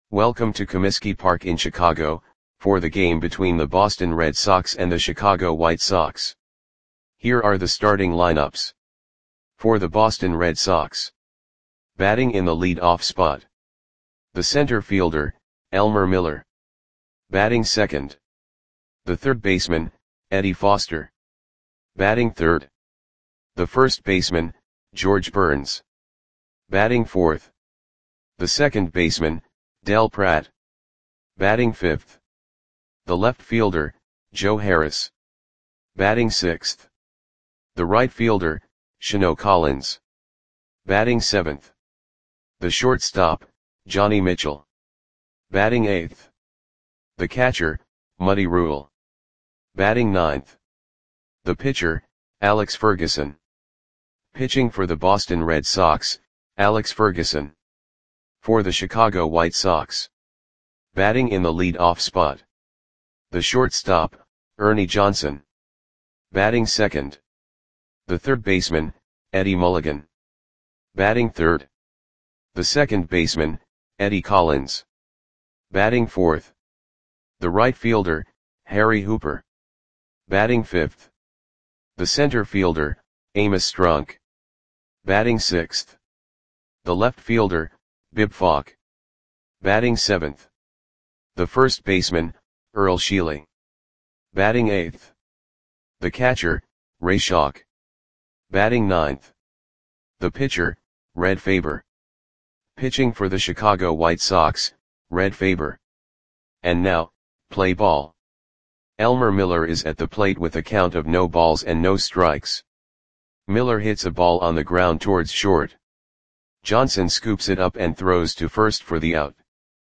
Welcome to Comiskey Park in Chicago, for the game between the Boston Red Sox and the Chicago White Sox. Here are the starting lineups. For the Boston Red Sox. Batting in the lead-off spot. The center fielder, Elmer Miller. Batting second. The third baseman, Eddie Foster. Batting third. The first baseman, George Burns. Batting fourth. The second baseman, Del Pratt. Batting fifth. The left fielder, Joe Harris. Batting sixth. The right fielder, Shano Collins. Batting seventh. The shortstop, Johnny Mitchell. Batting eighth. The catcher, Muddy Rule. Batting ninth. The pitcher, Alex Ferguson. Pitching for the Boston Red Sox, Alex Ferguson. For the Chicago White Sox. Batting in the lead-off spot. The shortstop, Ernie Johnson. Batting second. The third baseman, Eddie Mulligan. Batting third. The second baseman, Eddie Collins. Batting fourth. The right fielder, Harry Hooper. Batting fifth. The center fielder, Amos Strunk. Batting sixth. The left fielder, Bib Falk. Batting seventh. The first baseman, Earl Sheely. Batting eighth. The catcher, Ray Schalk. Batting ninth. The pitcher, Red Faber. Pitching for the Chicago White Sox, Red Faber. And now, play ball. Elmer Miller is at the plate with a count of no balls and no strikes. Miller hits a ball on the ground towards short. Johnson scoops it up and throws to first for the out.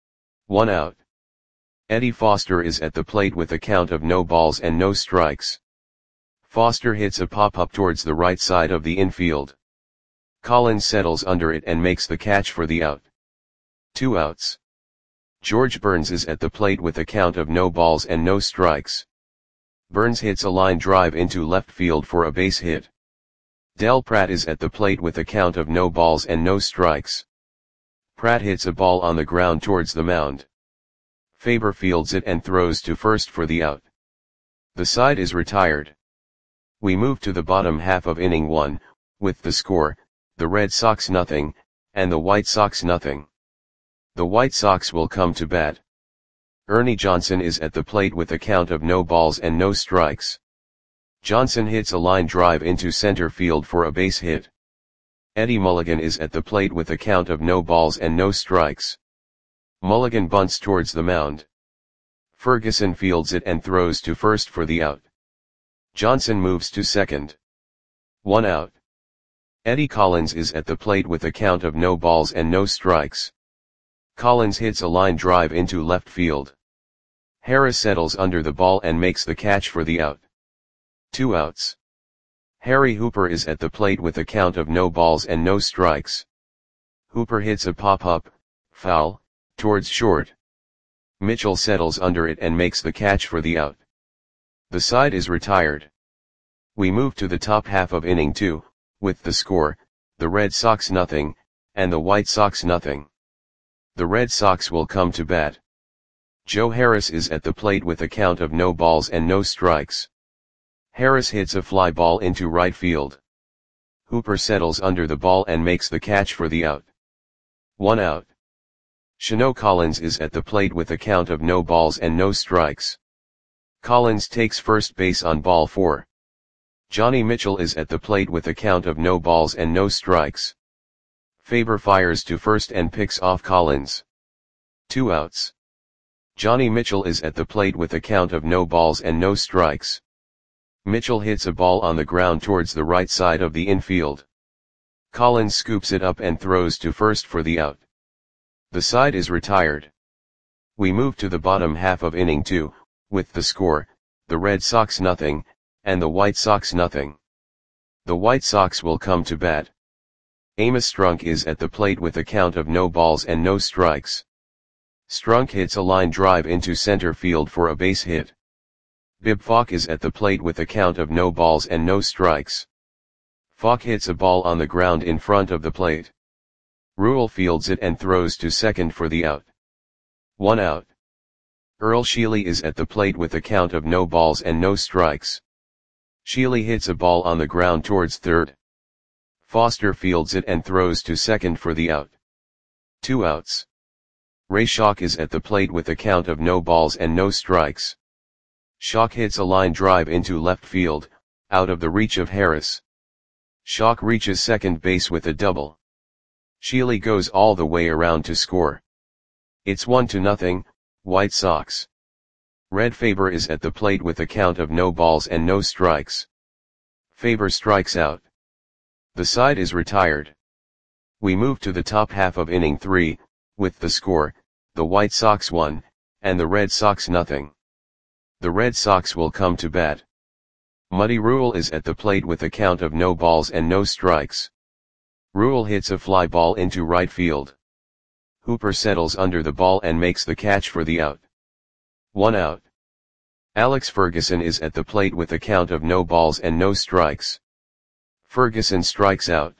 1 out. Eddie Foster is at the plate with a count of no balls and no strikes. Foster hits a pop-up towards the right side of the infield. Collins settles under it and makes the catch for the out. 2 outs. George Burns is at the plate with a count of no balls and no strikes. Burns hits a line drive into left field for a base hit. Del Pratt is at the plate with a count of no balls and no strikes. Pratt hits a ball on the ground towards the mound. Faber fields it and throws to first for the out. The side is retired. We move to the bottom half of inning 1, with the score, the Red Sox nothing, and the White Sox nothing. The White Sox will come to bat. Ernie Johnson is at the plate with a count of no balls and no strikes. Johnson hits a line drive into center field for a base hit. Eddie Mulligan is at the plate with a count of no balls and no strikes. Mulligan bunts towards the mound. Ferguson fields it and throws to first for the out. Johnson moves to second. 1 out. Eddie Collins is at the plate with a count of no balls and no strikes. Collins hits a line drive into left field. Harris settles under the ball and makes the catch for the out. 2 outs. Harry Hooper is at the plate with a count of no balls and no strikes. Hooper hits a pop-up, foul, towards short. Mitchell settles under it and makes the catch for the out. The side is retired. We move to the top half of inning 2, with the score, the Red Sox nothing, and the White Sox nothing. The Red Sox will come to bat. Joe Harris is at the plate with a count of no balls and no strikes. Harris hits a fly ball into right field. Hooper settles under the ball and makes the catch for the out. 1 out. Shano Collins is at the plate with a count of no balls and no strikes. Collins takes first base on ball 4. Johnny Mitchell is at the plate with a count of no balls and no strikes. Faber fires to first and picks off Collins. 2 outs. Johnny Mitchell is at the plate with a count of no balls and no strikes. Mitchell hits a ball on the ground towards the right side of the infield. Collins scoops it up and throws to first for the out. The side is retired. We move to the bottom half of inning 2, with the score, the Red Sox nothing, and the White Sox nothing. The White Sox will come to bat. Amos Strunk is at the plate with a count of no balls and no strikes. Strunk hits a line drive into center field for a base hit. Bib Falk is at the plate with a count of no balls and no strikes. Falk hits a ball on the ground in front of the plate. Rule fields it and throws to second for the out. 1 out. Earl Sheely is at the plate with a count of no balls and no strikes. Sheely hits a ball on the ground towards third. Foster fields it and throws to second for the out. 2 outs. Ray Schock is at the plate with a count of no balls and no strikes. Schock hits a line drive into left field, out of the reach of Harris. Schock reaches second base with a double. Sheely goes all the way around to score. It's 1-0, White Sox. Red Faber is at the plate with a count of no balls and no strikes. Faber strikes out. The side is retired. We move to the top half of inning 3, with the score, the White Sox 1, and the Red Sox 0. The Red Sox will come to bat. Muddy Rule is at the plate with a count of no balls and no strikes. Rule hits a fly ball into right field. Hooper settles under the ball and makes the catch for the out. 1 out. Alex Ferguson is at the plate with a count of no balls and no strikes. Ferguson strikes out.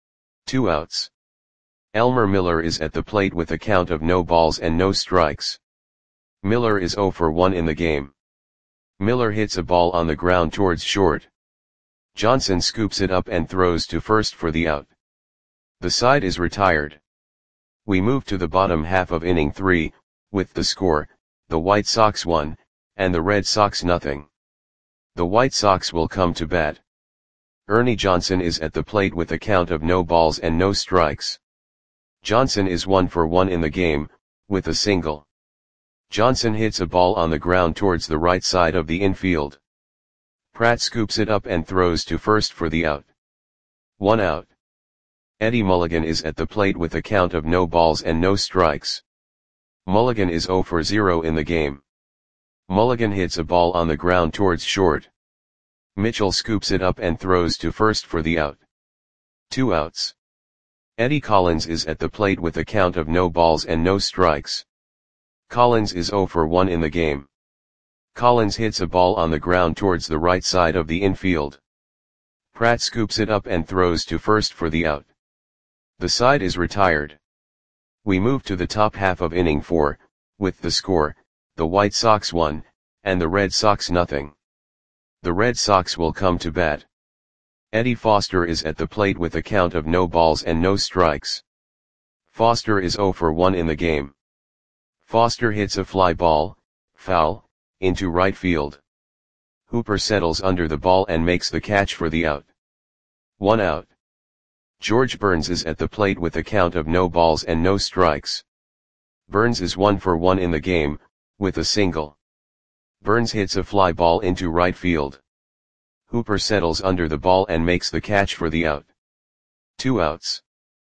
2 outs. Elmer Miller is at the plate with a count of no balls and no strikes. Miller is 0 for 1 in the game. Miller hits a ball on the ground towards short. Johnson scoops it up and throws to first for the out. The side is retired. We move to the bottom half of inning 3, with the score, the White Sox 1, and the Red Sox 0. The White Sox will come to bat. Ernie Johnson is at the plate with a count of no balls and no strikes. Johnson is 1 for 1 in the game, with a single. Johnson hits a ball on the ground towards the right side of the infield. Pratt scoops it up and throws to first for the out. 1 out. Eddie Mulligan is at the plate with a count of no balls and no strikes. Mulligan is 0 for 0 in the game. Mulligan hits a ball on the ground towards short. Mitchell scoops it up and throws to first for the out. 2 outs. Eddie Collins is at the plate with a count of no balls and no strikes. Collins is 0 for 1 in the game. Collins hits a ball on the ground towards the right side of the infield. Pratt scoops it up and throws to first for the out. The side is retired. We move to the top half of inning 4, with the score, the White Sox 1, and the Red Sox 0. The Red Sox will come to bat. Eddie Foster is at the plate with a count of no balls and no strikes. Foster is 0 for 1 in the game. Foster hits a fly ball, foul, into right field. Hooper settles under the ball and makes the catch for the out. 1 out. George Burns is at the plate with a count of no balls and no strikes. Burns is 1 for 1 in the game, with a single. Burns hits a fly ball into right field. Hooper settles under the ball and makes the catch for the out. 2 outs.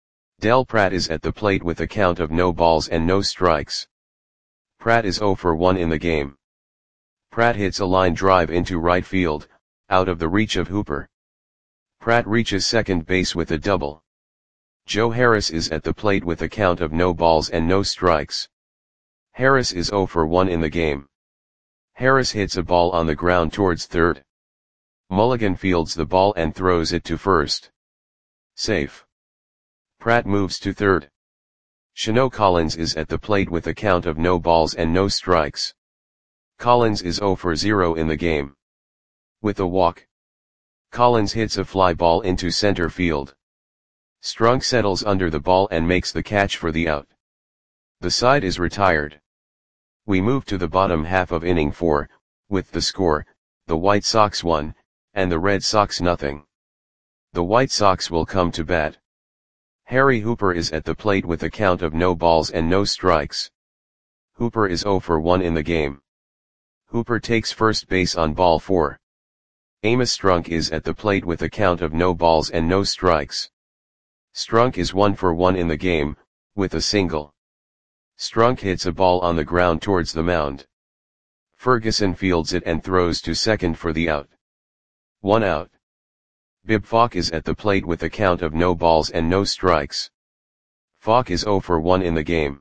Del Pratt is at the plate with a count of no balls and no strikes. Pratt is 0 for 1 in the game. Pratt hits a line drive into right field, out of the reach of Hooper. Pratt reaches second base with a double. Joe Harris is at the plate with a count of no balls and no strikes. Harris is 0 for 1 in the game. Harris hits a ball on the ground towards third. Mulligan fields the ball and throws it to first. Safe. Pratt moves to third. Shano Collins is at the plate with a count of no balls and no strikes. Collins is 0 for 0 in the game. With a walk. Collins hits a fly ball into center field. Strunk settles under the ball and makes the catch for the out. The side is retired. We move to the bottom half of inning 4, with the score, the White Sox 1, and the Red Sox 0. The White Sox will come to bat. Harry Hooper is at the plate with a count of no balls and no strikes. Hooper is 0 for 1 in the game. Hooper takes first base on ball 4. Amos Strunk is at the plate with a count of no balls and no strikes. Strunk is 1 for 1 in the game, with a single. Strunk hits a ball on the ground towards the mound. Ferguson fields it and throws to second for the out. 1 out. Bib Falk is at the plate with a count of no balls and no strikes. Falk is 0 for 1 in the game.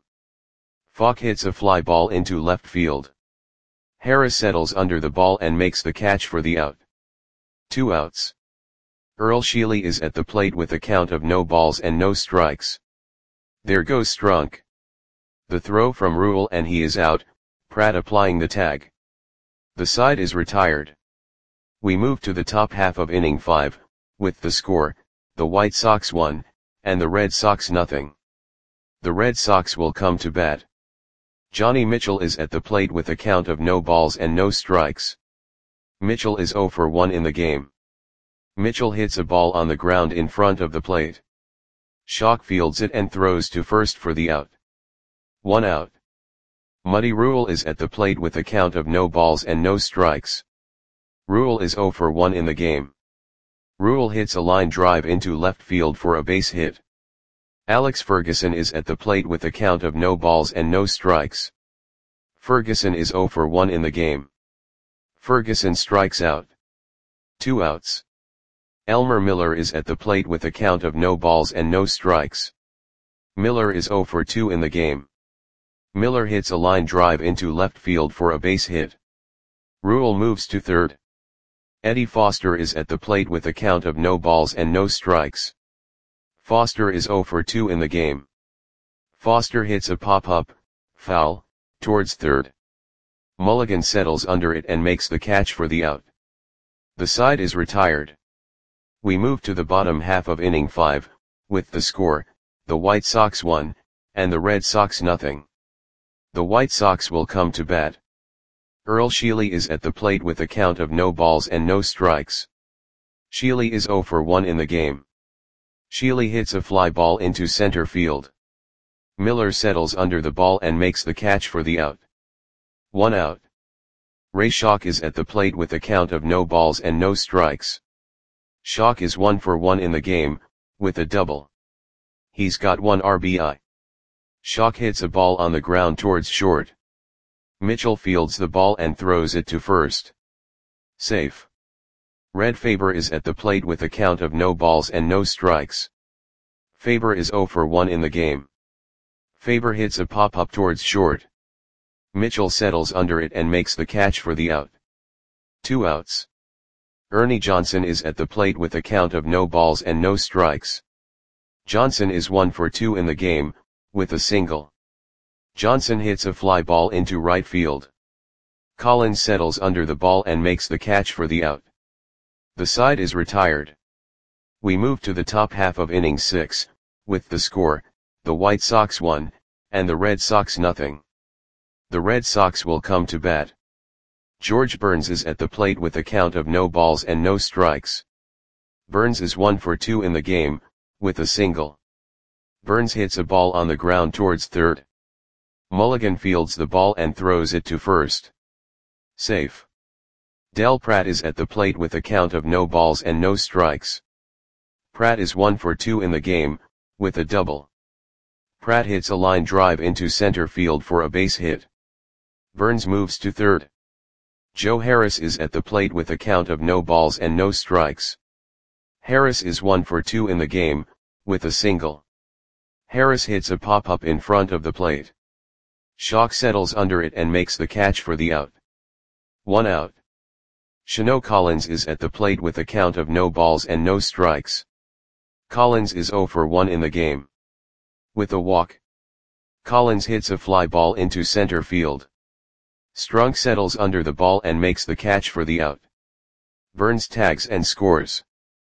Falk hits a fly ball into left field. Harris settles under the ball and makes the catch for the out. 2 outs. Earl Sheely is at the plate with a count of no balls and no strikes. There goes Strunk. The throw from Rule and he is out, Pratt applying the tag. The side is retired. We move to the top half of inning 5, with the score, the White Sox 1, and the Red Sox nothing. The Red Sox will come to bat. Johnny Mitchell is at the plate with a count of no balls and no strikes. Mitchell is 0 for 1 in the game. Mitchell hits a ball on the ground in front of the plate. Schock fields it and throws to first for the out. 1 out. Muddy Rule is at the plate with a count of no balls and no strikes. Rule is 0 for 1 in the game. Rule hits a line drive into left field for a base hit. Alex Ferguson is at the plate with a count of no balls and no strikes. Ferguson is 0 for 1 in the game. Ferguson strikes out. 2 outs. Elmer Miller is at the plate with a count of no balls and no strikes. Miller is 0 for 2 in the game. Miller hits a line drive into left field for a base hit. Rule moves to third. Eddie Foster is at the plate with a count of no balls and no strikes. Foster is 0 for 2 in the game. Foster hits a pop-up, foul, towards third. Mulligan settles under it and makes the catch for the out. The side is retired. We move to the bottom half of inning 5, with the score, the White Sox 1, and the Red Sox nothing. The White Sox will come to bat. Earl Sheely is at the plate with a count of no balls and no strikes. Sheely is 0 for 1 in the game. Sheely hits a fly ball into center field. Miller settles under the ball and makes the catch for the out. 1 out. Ray Schock is at the plate with a count of no balls and no strikes. Schock is 1 for 1 in the game, with a double. He's got 1 RBI. Schock hits a ball on the ground towards short. Mitchell fields the ball and throws it to first. Safe. Red Faber is at the plate with a count of no balls and no strikes. Faber is 0 for 1 in the game. Faber hits a pop-up towards short. Mitchell settles under it and makes the catch for the out. 2 outs. Ernie Johnson is at the plate with a count of no balls and no strikes. Johnson is 1 for 2 in the game, with a single. Johnson hits a fly ball into right field. Collins settles under the ball and makes the catch for the out. The side is retired. We move to the top half of inning 6, with the score, the White Sox 1, and the Red Sox nothing. The Red Sox will come to bat. George Burns is at the plate with a count of no balls and no strikes. Burns is 1 for 2 in the game, with a single. Burns hits a ball on the ground towards third. Mulligan fields the ball and throws it to first. Safe. Del Pratt is at the plate with a count of no balls and no strikes. Pratt is 1 for 2 in the game, with a double. Pratt hits a line drive into center field for a base hit. Burns moves to third. Joe Harris is at the plate with a count of no balls and no strikes. Harris is 1 for 2 in the game, with a single. Harris hits a pop-up in front of the plate. Schock settles under it and makes the catch for the out. 1 out. Shano Collins is at the plate with a count of no balls and no strikes. Collins is 0 for 1 in the game. With a walk. Collins hits a fly ball into center field. Strunk settles under the ball and makes the catch for the out. Burns tags and scores.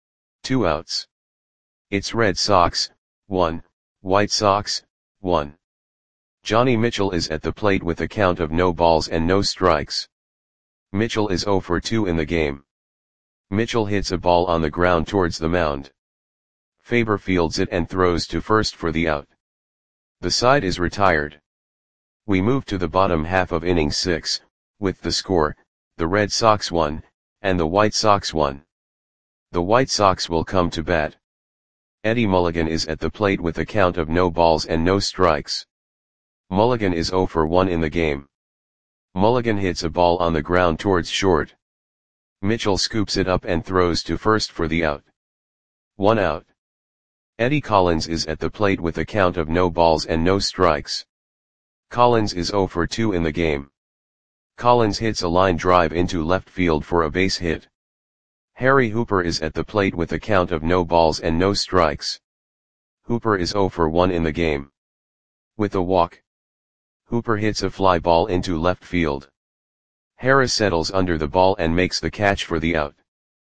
2 outs. It's Red Sox, 1, White Sox, 1. Johnny Mitchell is at the plate with a count of no balls and no strikes. Mitchell is 0 for 2 in the game. Mitchell hits a ball on the ground towards the mound. Faber fields it and throws to first for the out. The side is retired. We move to the bottom half of inning 6, with the score, the Red Sox 1, and the White Sox 1. The White Sox will come to bat. Eddie Mulligan is at the plate with a count of no balls and no strikes. Mulligan is 0 for 1 in the game. Mulligan hits a ball on the ground towards short. Mitchell scoops it up and throws to first for the out. 1 out. Eddie Collins is at the plate with a count of no balls and no strikes. Collins is 0 for 2 in the game. Collins hits a line drive into left field for a base hit. Harry Hooper is at the plate with a count of no balls and no strikes. Hooper is 0 for 1 in the game. With a walk. Hooper hits a fly ball into left field. Harris settles under the ball and makes the catch for the out.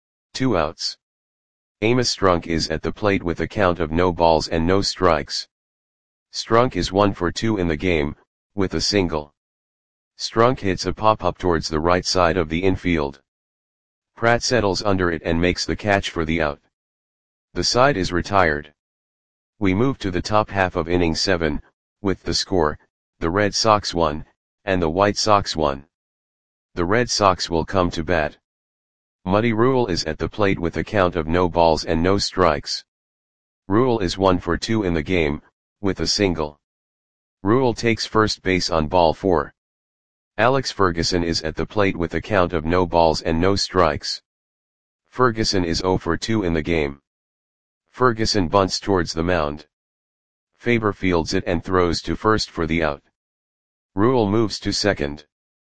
2 outs. Amos Strunk is at the plate with a count of no balls and no strikes. Strunk is 1 for 2 in the game, with a single. Strunk hits a pop-up towards the right side of the infield. Pratt settles under it and makes the catch for the out. The side is retired. We move to the top half of inning 7, with the score, the Red Sox 1, and the White Sox 1. The Red Sox will come to bat. Muddy Rule is at the plate with a count of no balls and no strikes. Rule is 1 for 2 in the game, with a single. Rule takes first base on ball 4. Alex Ferguson is at the plate with a count of no balls and no strikes. Ferguson is 0 for 2 in the game. Ferguson bunts towards the mound. Faber fields it and throws to first for the out. Rule moves to second.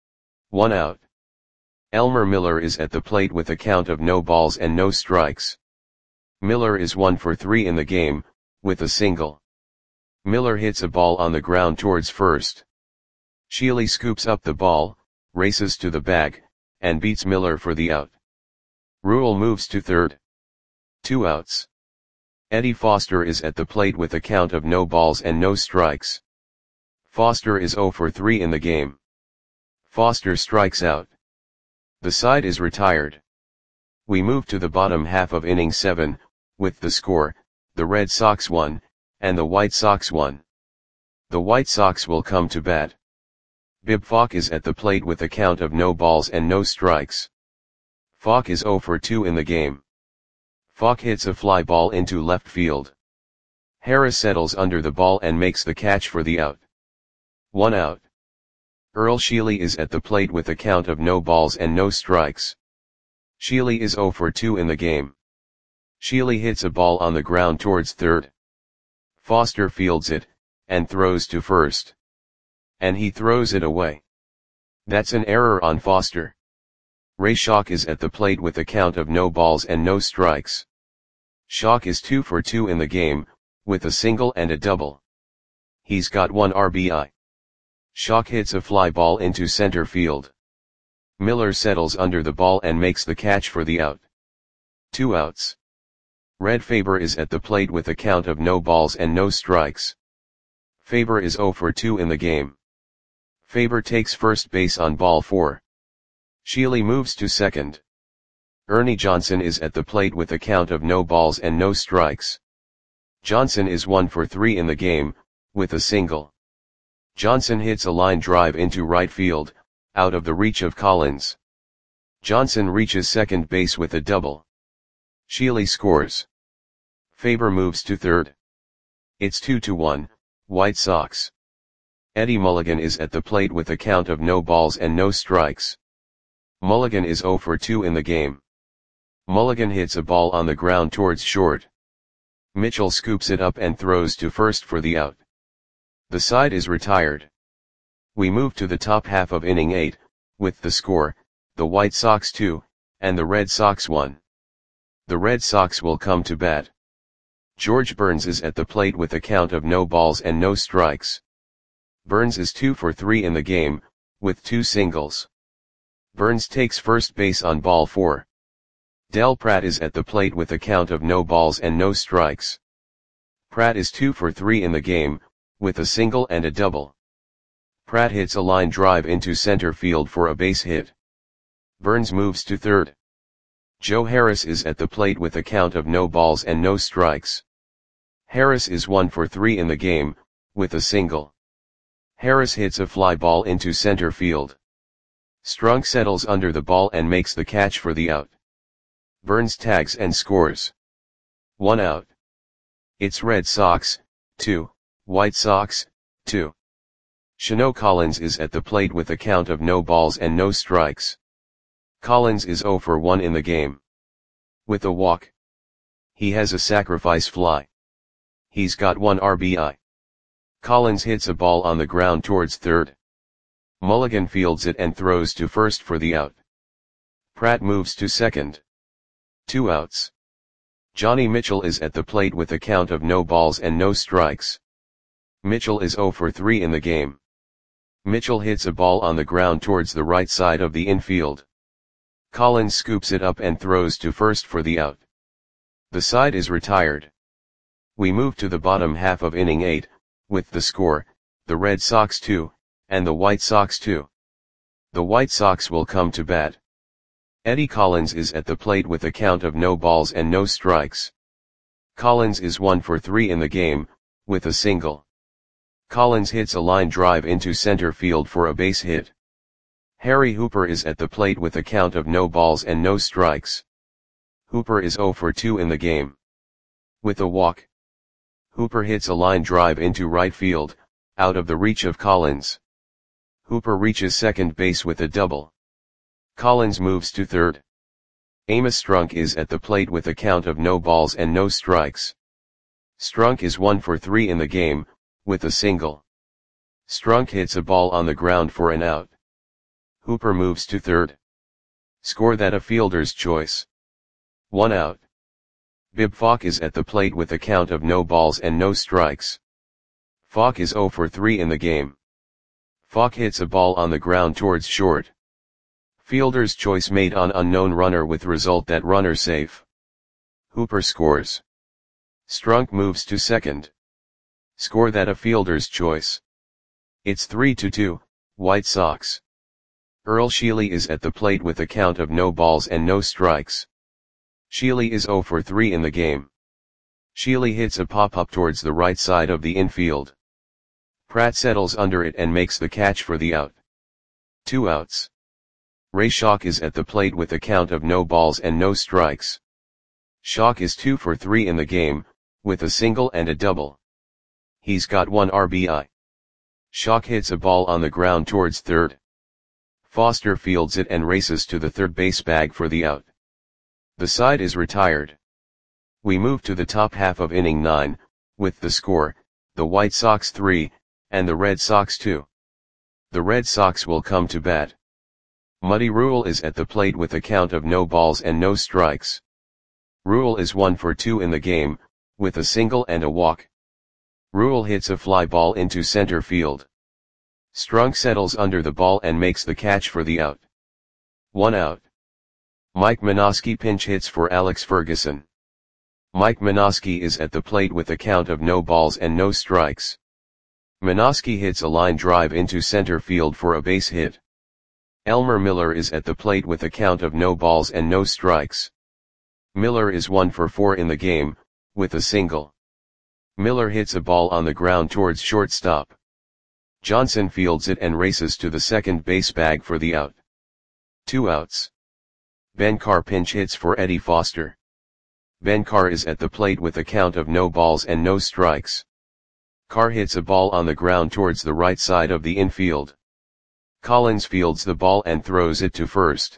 1 out. Elmer Miller is at the plate with a count of no balls and no strikes. Miller is 1 for 3 in the game, with a single. Miller hits a ball on the ground towards first. Sheely scoops up the ball, races to the bag, and beats Miller for the out. Rule moves to third. 2 outs. Eddie Foster is at the plate with a count of no balls and no strikes. Foster is 0 for 3 in the game. Foster strikes out. The side is retired. We move to the bottom half of inning 7, with the score, the Red Sox 1, and the White Sox 1. The White Sox will come to bat. Bib Falk is at the plate with a count of no balls and no strikes. Falk is 0 for 2 in the game. Falk hits a fly ball into left field. Harris settles under the ball and makes the catch for the out. 1 out. Earl Sheely is at the plate with a count of no balls and no strikes. Sheely is 0 for 2 in the game. Sheely hits a ball on the ground towards third. Foster fields it, and throws to first. And he throws it away. That's an error on Foster. Ray Schalk is at the plate with a count of no balls and no strikes. Schalk is 2 for 2 in the game, with a single and a double. He's got 1 RBI. Schalk hits a fly ball into center field. Miller settles under the ball and makes the catch for the out. 2 outs. Red Faber is at the plate with a count of no balls and no strikes. Faber is 0 for 2 in the game. Faber takes first base on ball 4. Sheely moves to second. Ernie Johnson is at the plate with a count of no balls and no strikes. Johnson is 1 for 3 in the game, with a single. Johnson hits a line drive into right field, out of the reach of Collins. Johnson reaches second base with a double. Sheely scores. Faber moves to third. It's 2-1, White Sox. Eddie Mulligan is at the plate with a count of no balls and no strikes. Mulligan is 0 for 2 in the game. Mulligan hits a ball on the ground towards short. Mitchell scoops it up and throws to first for the out. The side is retired. We move to the top half of inning 8, with the score, the White Sox 2, and the Red Sox 1. The Red Sox will come to bat. George Burns is at the plate with a count of no balls and no strikes. Burns is 2 for 3 in the game, with 2 singles. Burns takes first base on ball 4. Del Pratt is at the plate with a count of no balls and no strikes. Pratt is 2 for 3 in the game, with a single and a double. Pratt hits a line drive into center field for a base hit. Burns moves to third. Joe Harris is at the plate with a count of no balls and no strikes. Harris is 1 for 3 in the game, with a single. Harris hits a fly ball into center field. Strunk settles under the ball and makes the catch for the out. Burns tags and scores. 1 out. It's Red Sox, 2, White Sox, 2. Shano Collins is at the plate with a count of no balls and no strikes. Collins is 0 for 1 in the game. With a walk. He has a sacrifice fly. He's got 1 RBI. Collins hits a ball on the ground towards third. Mulligan fields it and throws to first for the out. Pratt moves to second. 2 outs. Johnny Mitchell is at the plate with a count of no balls and no strikes. Mitchell is 0 for 3 in the game. Mitchell hits a ball on the ground towards the right side of the infield. Collins scoops it up and throws to first for the out. The side is retired. We move to the bottom half of inning 8, with the score, the Red Sox 2, and the White Sox 2. The White Sox will come to bat. Eddie Collins is at the plate with a count of no balls and no strikes. Collins is 1 for 3 in the game, with a single. Collins hits a line drive into center field for a base hit. Harry Hooper is at the plate with a count of no balls and no strikes. Hooper is 0 for 2 in the game. With a walk. Hooper hits a line drive into right field, out of the reach of Collins. Hooper reaches second base with a double. Collins moves to third. Amos Strunk is at the plate with a count of no balls and no strikes. Strunk is 1 for 3 in the game, with a single. Strunk hits a ball on the ground for an out. Hooper moves to third. Score that a fielder's choice. 1 out. Bib Falk is at the plate with a count of no balls and no strikes. Falk is 0 for 3 in the game. Falk hits a ball on the ground towards short. Fielder's choice made on unknown runner with result that runner safe. Hooper scores. Strunk moves to second. Score that a fielder's choice. It's 3-2, White Sox. Earl Sheely is at the plate with a count of no balls and no strikes. Sheely is 0 for 3 in the game. Sheely hits a pop-up towards the right side of the infield. Pratt settles under it and makes the catch for the out. 2 outs. Ray Schalk is at the plate with a count of no balls and no strikes. Schalk is 2 for 3 in the game, with a single and a double. He's got 1 RBI. Schalk hits a ball on the ground towards third. Foster fields it and races to the third base bag for the out. The side is retired. We move to the top half of inning 9, with the score, the White Sox 3, and the Red Sox 2. The Red Sox will come to bat. Muddy Rule is at the plate with a count of no balls and no strikes. Rule is 1 for 2 in the game, with a single and a walk. Rule hits a fly ball into center field. Strunk settles under the ball and makes the catch for the out. 1 out. Mike Minosky pinch hits for Alex Ferguson. Mike Minosky is at the plate with a count of no balls and no strikes. Minosky hits a line drive into center field for a base hit. Elmer Miller is at the plate with a count of no balls and no strikes. Miller is 1 for 4 in the game, with a single. Miller hits a ball on the ground towards shortstop. Johnson fields it and races to the second base bag for the out. 2 outs. Ben Carr pinch hits for Eddie Foster. Ben Carr is at the plate with a count of no balls and no strikes. Carr hits a ball on the ground towards the right side of the infield. Collins fields the ball and throws it to first.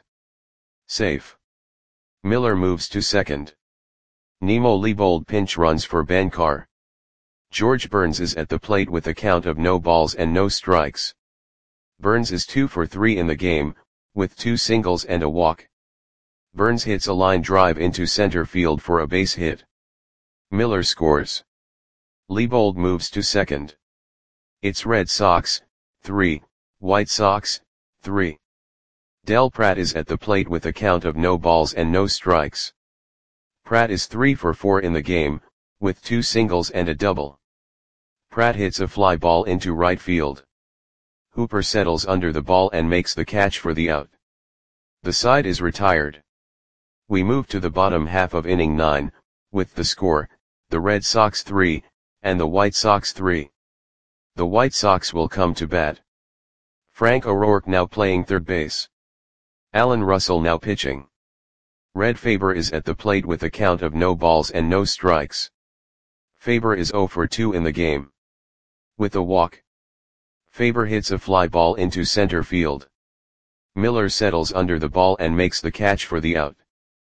Safe. Miller moves to second. Nemo Leibold pinch runs for Ben Carr. George Burns is at the plate with a count of no balls and no strikes. Burns is 2 for 3 in the game, with 2 singles and a walk. Burns hits a line drive into center field for a base hit. Miller scores. Leibold moves to second. It's Red Sox, 3, White Sox, 3. Del Pratt is at the plate with a count of no balls and no strikes. Pratt is 3 for 4 in the game, with 2 singles and a double. Pratt hits a fly ball into right field. Hooper settles under the ball and makes the catch for the out. The side is retired. We move to the bottom half of inning 9, with the score, the Red Sox 3, and the White Sox 3. The White Sox will come to bat. Frank O'Rourke now playing third base. Alan Russell now pitching. Red Faber is at the plate with a count of no balls and no strikes. Faber is 0 for 2 in the game. With a walk. Faber hits a fly ball into center field. Miller settles under the ball and makes the catch for the out.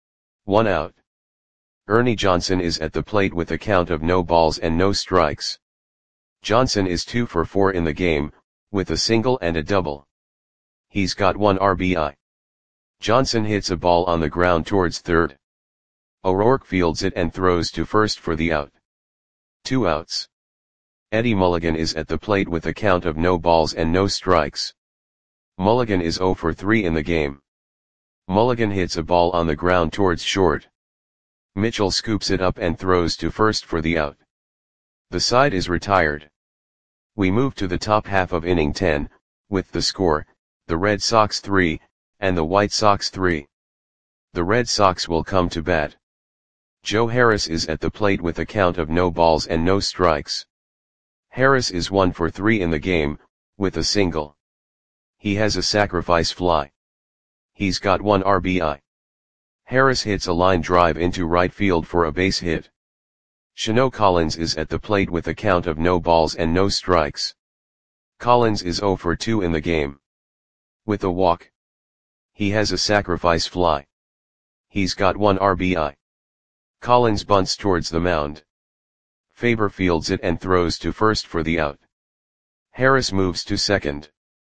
1 out. Ernie Johnson is at the plate with a count of no balls and no strikes. Johnson is 2 for 4 in the game, with a single and a double. He's got 1 RBI. Johnson hits a ball on the ground towards third. O'Rourke fields it and throws to first for the out. 2 outs. Eddie Mulligan is at the plate with a count of no balls and no strikes. Mulligan is 0 for 3 in the game. Mulligan hits a ball on the ground towards short. Mitchell scoops it up and throws to first for the out. The side is retired. We move to the top half of inning 10, with the score, the Red Sox 3, and the White Sox 3. The Red Sox will come to bat. Joe Harris is at the plate with a count of no balls and no strikes. Harris is 1 for 3 in the game, with a single. He has a sacrifice fly. He's got 1 RBI. Harris hits a line drive into right field for a base hit. Shano Collins is at the plate with a count of no balls and no strikes. Collins is 0 for 2 in the game. With a walk. He has a sacrifice fly. He's got 1 RBI. Collins bunts towards the mound. Faber fields it and throws to first for the out. Harris moves to second.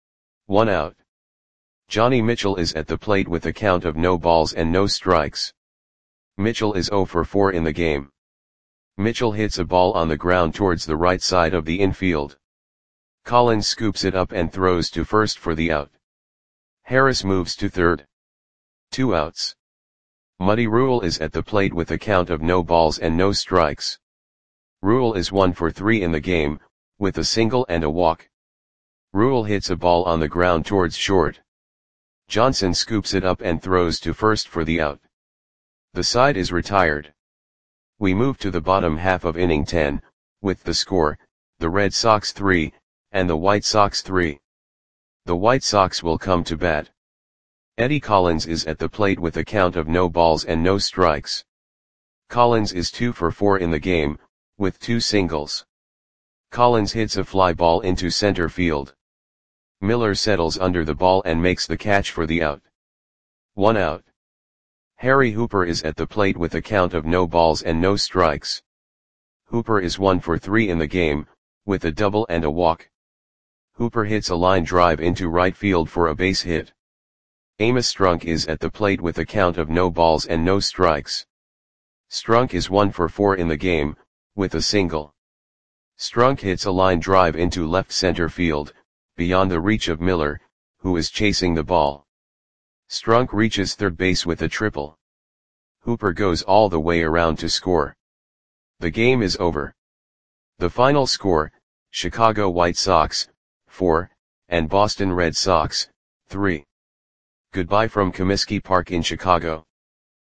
1 out. Johnny Mitchell is at the plate with a count of no balls and no strikes. Mitchell is 0 for 4 in the game. Mitchell hits a ball on the ground towards the right side of the infield. Collins scoops it up and throws to first for the out. Harris moves to third. 2 outs. Muddy Rule is at the plate with a count of no balls and no strikes. Rule is 1 for 3 in the game, with a single and a walk. Rule hits a ball on the ground towards short. Johnson scoops it up and throws to first for the out. The side is retired. We move to the bottom half of inning 10, with the score, the Red Sox 3, and the White Sox 3. The White Sox will come to bat. Eddie Collins is at the plate with a count of no balls and no strikes. Collins is 2 for 4 in the game, with 2 singles. Collins hits a fly ball into center field. Miller settles under the ball and makes the catch for the out. 1 out. Harry Hooper is at the plate with a count of no balls and no strikes. Hooper is 1 for 3 in the game, with a double and a walk. Hooper hits a line drive into right field for a base hit. Amos Strunk is at the plate with a count of no balls and no strikes. Strunk is 1 for 4 in the game, with a single. Strunk hits a line drive into left center field, beyond the reach of Miller, who is chasing the ball. Strunk reaches third base with a triple. Hooper goes all the way around to score. The game is over. The final score, Chicago White Sox, 4, and Boston Red Sox, 3. Goodbye from Comiskey Park in Chicago.